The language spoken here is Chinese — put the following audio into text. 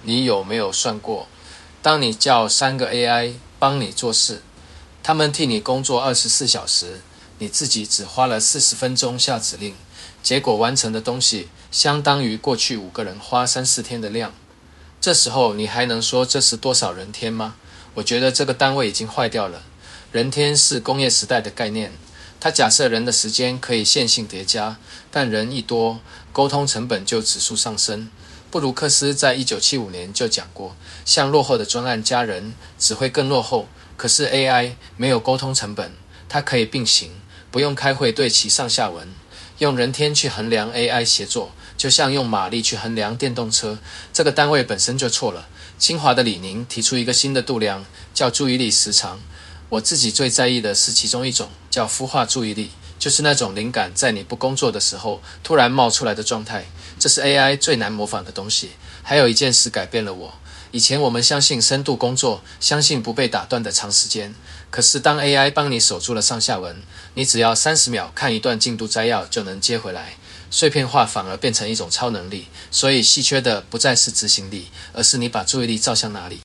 你有没有算过，当你叫3个 AI 帮你做事，他们替你工作24小时，你自己只花了40分钟下指令，结果完成的东西相当于过去5个人花3-4天的量。这时候你还能说这是多少人天吗？我觉得这个单位已经坏掉了。人天是工业时代的概念，它假设人的时间可以线性叠加，但人一多，沟通成本就指数上升。布鲁克斯在1975年就讲过，向落后的专案加人只会更落后。可是 AI 没有沟通成本，它可以并行，不用开会对齐上下文。用人天去衡量 AI 协作，就像用马力去衡量电动车，这个单位本身就错了。清华的李宁提出一个新的度量，叫注意力时长。我自己最在意的是其中一种，叫孵化注意力，就是那种灵感在你不工作的时候突然冒出来的状态。这是 AI 最难模仿的东西。还有一件事改变了我。以前我们相信深度工作，相信不被打断的长时间。可是当 AI 帮你守住了上下文，你只要30秒看一段进度摘要就能接回来。碎片化反而变成一种超能力。所以稀缺的不再是执行力，而是你把注意力照向哪里。